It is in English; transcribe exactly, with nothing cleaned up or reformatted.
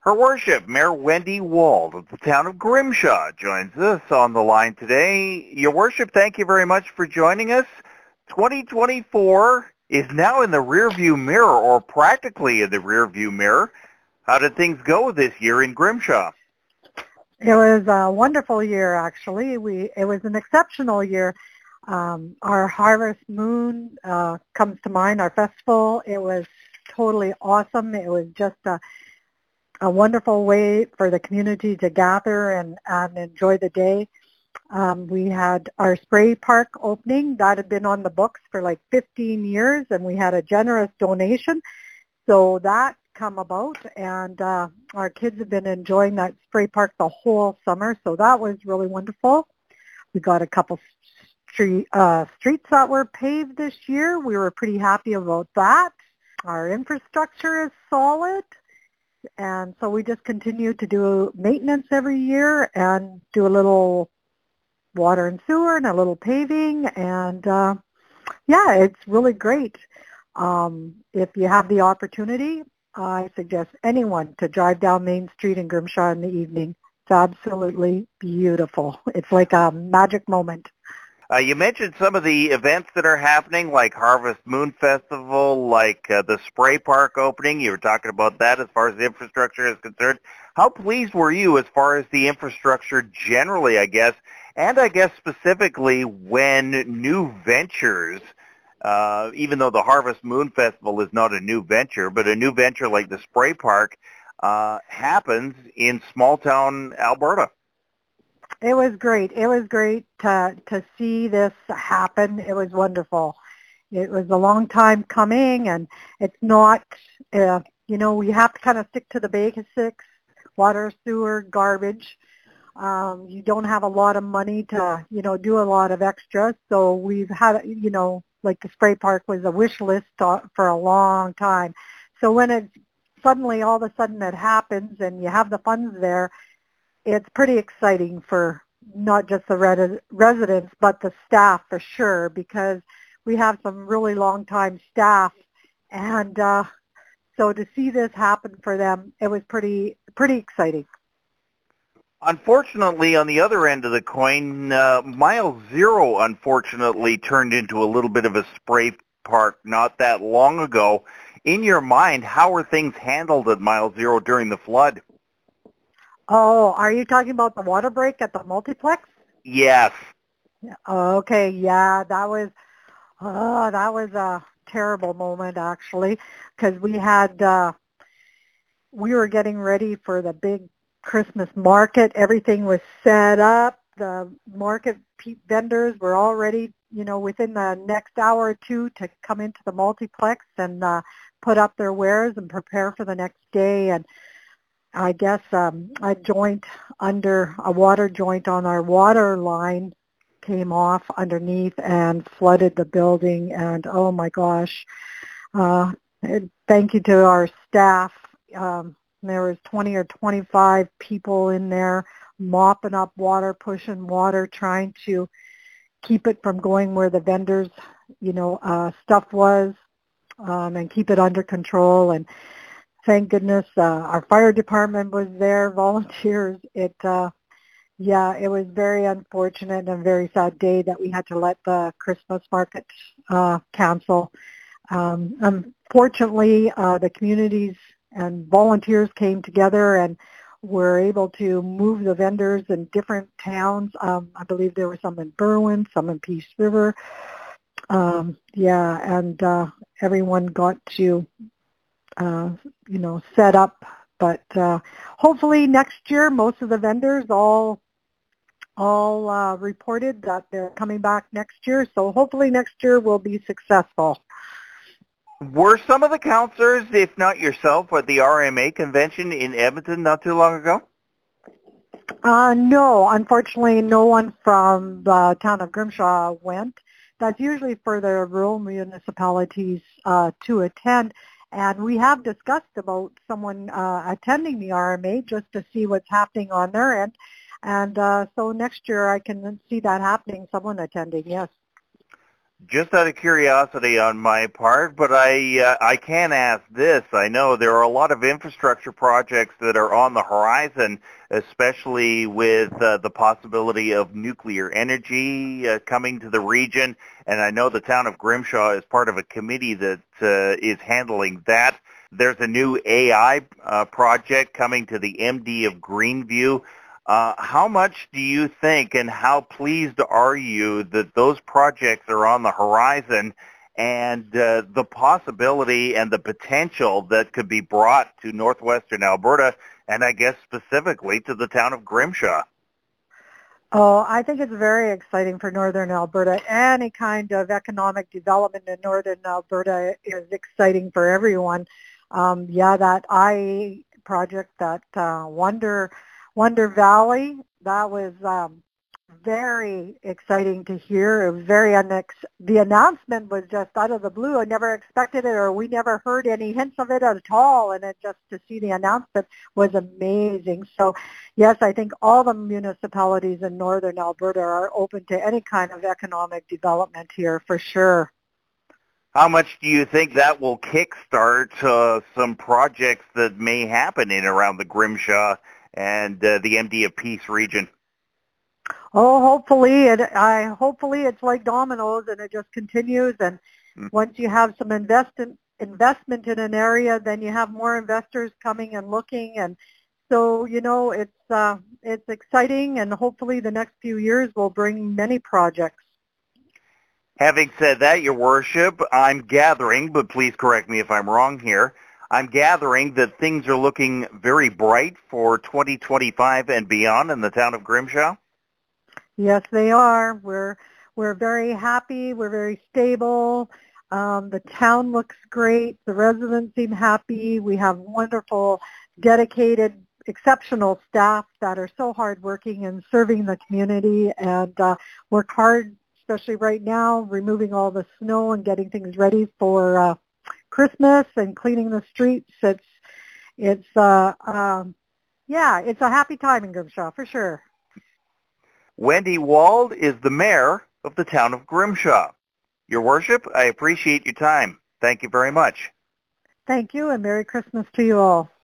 Her Worship, Mayor Wendy Wald of the town of Grimshaw joins us on the line today. Your Worship, thank you very much for joining us. twenty twenty-four is now in the rearview mirror, or practically in the rearview mirror. How did things go this year in Grimshaw? It was a wonderful year, actually. We It was an exceptional year. Um, our Harvest Moon uh, comes to mind, our festival. It was totally awesome. It was just a a wonderful way for the community to gather and, and enjoy the day. Um, we had our spray park opening. That had been on the books for like fifteen years, and we had a generous donation. So that come about, and uh, our kids have been enjoying that spray park the whole summer, so that was really wonderful. We got a couple street, uh, streets that were paved this year. We were pretty happy about that. Our infrastructure is solid. And so we just continue to do maintenance every year and do a little water and sewer and a little paving. And, uh, yeah, it's really great. Um, if you have the opportunity, I suggest anyone to drive down Main Street in Grimshaw in the evening. It's absolutely beautiful. It's like a magic moment. Uh, you mentioned some of the events that are happening, like Harvest Moon Festival, like uh, the Spray Park opening. You were talking about that as far as the infrastructure is concerned. How pleased were you as far as the infrastructure generally, I guess, and I guess specifically when new ventures, uh, even though the Harvest Moon Festival is not a new venture, but a new venture like the Spray Park uh, happens in small-town Alberta? It was great. It was great to to see this happen. It was wonderful. It was a long time coming, and it's not, uh, you know, we have to kind of stick to the basics, water, sewer, garbage. Um, you don't have a lot of money to, you know, do a lot of extras. So we've had, you know, like the spray park was a wish list for a long time. So when it suddenly, all of a sudden it happens and you have the funds there, it's pretty exciting for not just the res- residents, but the staff for sure, because we have some really long-time staff. And uh, so to see this happen for them, it was pretty pretty exciting. Unfortunately, on the other end of the coin, uh, Mile Zero unfortunately turned into a little bit of a spray park not that long ago. In your mind, how were things handled at Mile Zero during the flood? Oh, are you talking about the water break at the multiplex? Yes. Okay, yeah, that was oh, that was a terrible moment actually, because we had uh, we were getting ready for the big Christmas market. Everything was set up. The market pe- vendors were already, you know, within the next hour or two to come into the multiplex and uh, put up their wares and prepare for the next day. And I guess um, a joint under, a water joint on our water line came off underneath and flooded the building. And oh my gosh, uh, thank you to our staff. Um, there was twenty or twenty-five people in there mopping up water, pushing water, trying to keep it from going where the vendors, you know, uh, stuff was, um, and keep it under control. And thank goodness uh, our fire department was there, volunteers. It, uh, yeah, it was very unfortunate and a very sad day that we had to let the Christmas market uh, cancel. Um, unfortunately, uh, the communities and volunteers came together and were able to move the vendors in different towns. Um, I believe there were some in Berwyn, some in Peace River. Um, yeah, and uh, everyone got to, uh, you know, set up. But uh, hopefully next year, most of the vendors all all uh, reported that they're coming back next year. So hopefully next year will be successful. Were some of the counselors, if not yourself, at the R M A convention in Edmonton not too long ago? Uh, no, unfortunately, no one from the town of Grimshaw went. That's usually for the rural municipalities uh, to attend. And we have discussed about someone uh, attending the R M A just to see what's happening on their end. And uh, so next year I can see that happening, someone attending, yes. Just out of curiosity on my part, but I uh, I can ask this. I know there are a lot of infrastructure projects that are on the horizon, especially with uh, the possibility of nuclear energy uh, coming to the region. And I know the town of Grimshaw is part of a committee that uh, is handling that. There's a new A I uh, project coming to the M D of Greenview. Uh, how much do you think and how pleased are you that those projects are on the horizon and uh, the possibility and the potential that could be brought to northwestern Alberta and I guess specifically to the town of Grimshaw? Oh, I think it's very exciting for Northern Alberta. Any kind of economic development in Northern Alberta is exciting for everyone. Um, yeah, that I project, that uh, Wonder Wonder Valley, that was um, very exciting to hear. It was very unex- the announcement was just out of the blue. I never expected it, or we never heard any hints of it at all. And it just to see the announcement was amazing. So, yes, I think all the municipalities in Northern Alberta are open to any kind of economic development here for sure. How much do you think that will kickstart uh, some projects that may happen in around the Grimshaw and uh, the M D of Peace region? Oh, hopefully it. I hopefully it's like dominoes, and it just continues. And mm. once you have some investment investment in an area, then you have more investors coming and looking. And so you know, it's uh, it's exciting, and hopefully the next few years will bring many projects. Having said that, Your Worship, I'm gathering, but please correct me if I'm wrong here, I'm gathering that things are looking very bright for twenty twenty-five and beyond in the town of Grimshaw? Yes, they are. We're we're very happy. We're very stable. Um, the town looks great. The residents seem happy. We have wonderful, dedicated, exceptional staff that are so hardworking and serving the community and uh, work hard, especially right now, removing all the snow and getting things ready for uh, Christmas and cleaning the streets. It's it's uh, um, yeah, it's a happy time in Grimshaw for sure. Wendy Wald is the mayor of the town of Grimshaw. Your Worship, I appreciate your time. Thank you very much. Thank you, and Merry Christmas to you all.